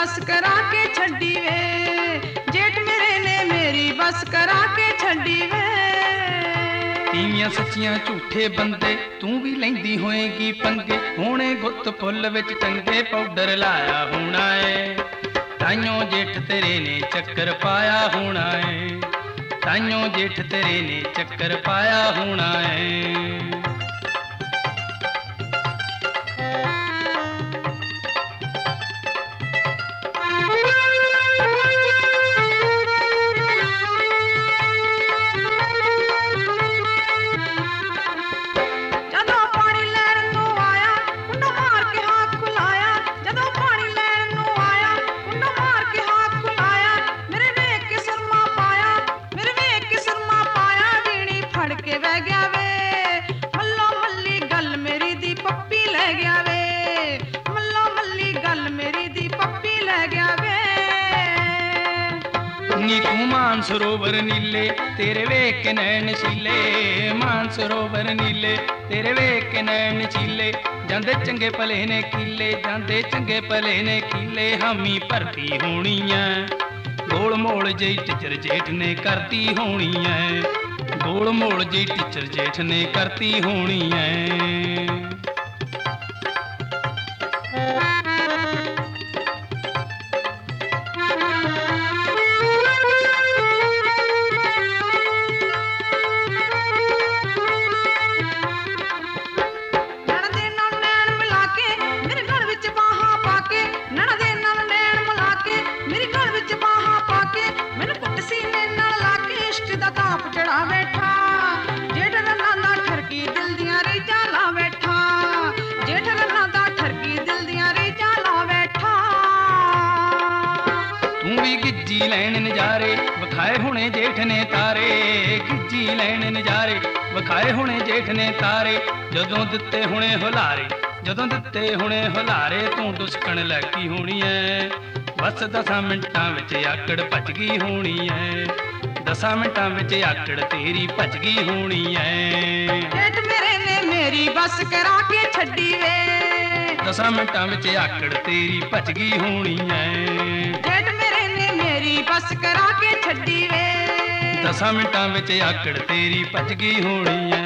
बस करा के छड्डी वे, जेठ मेरे ने मेरी बस करा के छड्डी वे। ਤੀਵੀਆਂ ਸੱਚੀਆਂ ਝੂਠੇ ਬੰਦੇ ਤੂੰ ਵੀ ਲੈਂਦੀ ਹੋਏਗੀ ਪੰਗੇ, ਹੋਣੇ ਗੁੱਤ ਫੁੱਲ ਵਿੱਚ ਟੰਗੇ ਪਾਊਡਰ ਲਾਇਆ ਹੋਣਾ ਏ, ਤਾਈਓ ਜੇਠ ਤੇਰੇ ਨੇ ਚੱਕਰ ਪਾਇਆ ਹੋਣਾ ਏ, ਤਾਈਓ ਜੇਠ ਤੇਰੇ ਨੇ ਚੱਕਰ ਪਾਇਆ ਹੋਣਾ ਏ। ਨੀ ਤੂੰ ਮਾਨਸਰੋਵਰ ਨੀਲੇ ਤੇਰੇ ਵੇਖ ਕੇ ਨੈਣ ਨਸ਼ੀਲੇ, ਮਾਨਸਰੋਵਰ ਨੀਲੇ ਤੇਰੇ ਵੇਖ ਕੇ ਨੈਣ ਨਸ਼ੀਲੇ, ਜਾਂਦੇ ਚੰਗੇ ਭਲੇ ਨੇ ਕੀਲੇ, ਜਾਂਦੇ ਚੰਗੇ ਭਲੇ ਨੇ ਕੀਲੇ, ਹਾਮੀ ਭਰਤੀ ਹੋਣੀ ਐ, ਗੋਲ ਮੋਲ ਜਿਹੀ ਟੀਚਰ ਜੇਠ ਨੇ ਕਰਤੀ ਹੋਣੀ ਐ, ਗੋਲ ਮੋਲ ਜਿਹੀ ਟੀਚਰ ਜੇਠ ਨੇ ਕਰਤੀ ਹੋਣੀ ਐ। ਗਿੱਜੀ ਲੈਣ ਨਜ਼ਾਰੇ ਵਿਖਾਏ ਹੁਣੇ ਜੇਠ ਨੇ ਤਾਰੇ, ਗਿੱਜੀ ਲੈਣ ਨਜ਼ਾਰੇ ਵਿਖਾਏ ਹੁਣੇ ਜੇਠ ਨੇ ਤਾਰੇ, ਜਦੋਂ ਦਿੱਤੇ ਹੁਣੇ ਹੁਲਾਰੇ, ਜਦੋਂ ਦਿੱਤੇ ਹੁਣੇ ਹੁਲਾਰੇ, ਤੂੰ ਦੁਸਕਣ ਲੱਗੀ ਹੋਣੀ ਐ, ਬਸ 10 ਮਿੰਟਾਂ ਵਿੱਚ ਆਕੜ ਭੱਜ ਗਈ ਹੋਣੀ ਐ, 10 ਮਿੰਟਾਂ ਵਿੱਚ ਆਕੜ ਤੇਰੀ ਭੱਜ ਗਈ ਹੋਣੀ ਐ। ਜੇਠ ਮੇਰੇ ਨੇ ਮੇਰੀ ਬਸ ਕਰਾ ਕੇ ਛੱਡੀ ਵੇ, 10 ਮਿੰਟਾਂ ਵਿੱਚ ਆਕੜ ਤੇਰੀ ਭੱਜ ਗਈ ਹੋਣੀ ਐ। ਜੇਠ ਮੇਰੇ ਨੇ ਮੇਰੀ ਬਸ ਕਰਾ ਕੇ ਛੱਡੀ ਵੇ, 10 ਮਿੰਟਾਂ ਵਿੱਚ ਆਕੜ ਤੇਰੀ ਭੱਜ ਗਈ ਹੋਣੀ ਐ।